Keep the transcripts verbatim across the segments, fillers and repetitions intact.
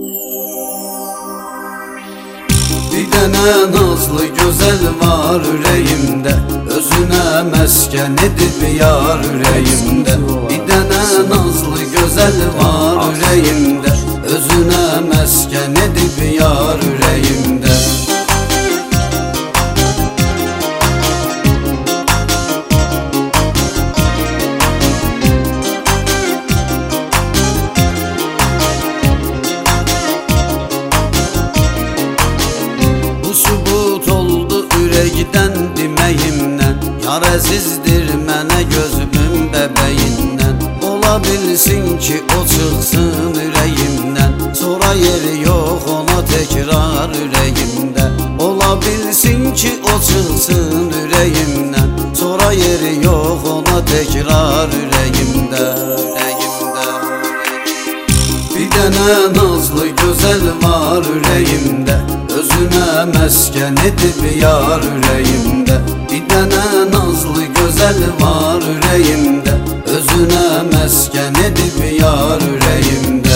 Bir dənə nazlı gözəl var ürəyimdə, özünə məskən edib yar ürəyimdə. Bir dənə nazlı gözəl var ürəyimdə, özünə məskən edib yar ürəyimdə. Subut oldu ürəkdən deməyimdən, yar əzizdir mənə gözümün bəbəyindən. Ola bilsin ki o çıxsın ürəyimdən, sonra yeri yox ona təkrar ürəyimdə. Ola bilsin ki o çıxsın ürəyimdən, sonra yeri yox ona təkrar ürəyimdə. Bir dənə nazlı gözəl var ürəyimdə, özünə məskən edib yar ürəyimdə. Bir dənə nazlı gözəl var ürəyimdə, özünə məskən edib yar ürəyimdə.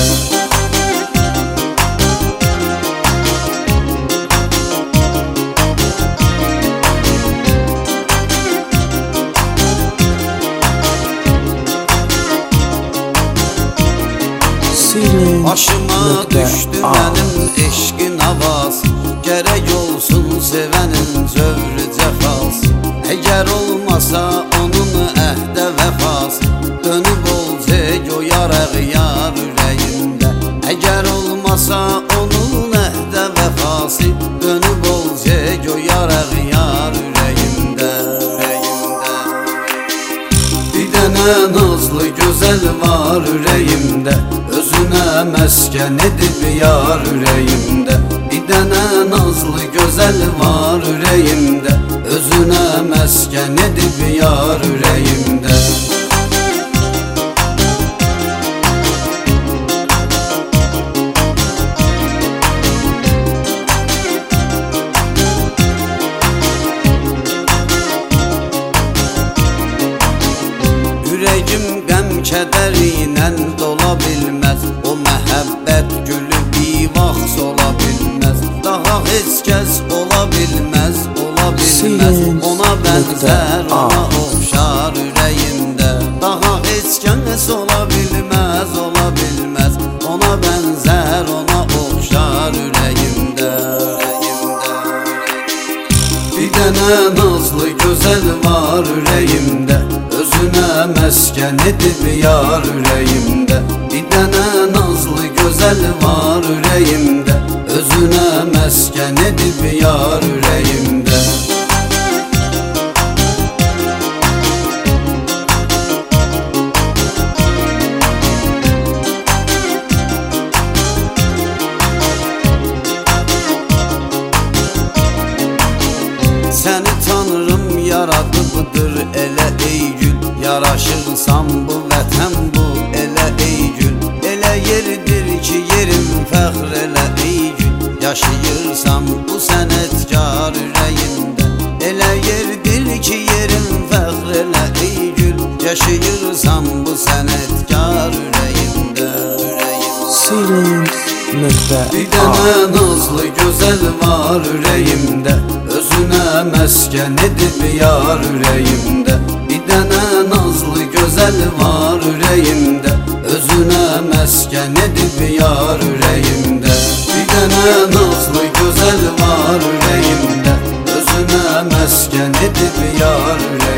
Başıma düşdü mənim eşqin havas, gərək olsun sevənin zövrü cəfas. Əgər olmasa onun əhdə vəfas, dönüb olacaq o yaraq yar ürəyimdə. Əgər olmasa onun əhdə vəfası, dönüb olacaq o yaraq yar ürəyimdə. Bir dənə nazlı gözəl var ürəyimdə, özünə məskən edib yar ürəyimdə. Bir dənə nazlı gözəl var ürəyimdə, özünə məskən edib yar ürəyimdə. Ürəyim qəm kədər ilə dola bilməz, o məhəbbət gülü bivax ola bilməz. Daha heç kəs ola bilməz, ola bilməz. Ona bənzər, ona oxşar ürəyimdə. Daha heç kəs ola bilməz, ola bilməz. Ona bənzər, ona oxşar ürəyimdə. Bir dənə nazlı gözəl var ürəyimdə, özünə məskən edib yar ürəyimdə. Bir dənə nazlı gözəl var ürəyimdə, özünə məskən edib yar ürəyimdə. Səni tanrım yaradıbdır elə ey gül, yaraşırsan bu vətən bu elə ey gül. Elə yerdir ki yerim fəxr elə ey gül, yaşayırsan bu sənətkar ürəyində. Elə yerdir ki yerim fəxr elə ey gül, yaşayırsan bu sənətkar ürəyində. Bir dənə nazlı gözəl var ürəyimdə, özünə məskən edib yar ürəyimdə. Bir dənə nazlı gözəl var ürəyimdə, özünə məskən edib yar ürəyimdə. Bir dənə nazlı gözəl var ürəyimdə, özünə məskən edib yar ürəyimdə.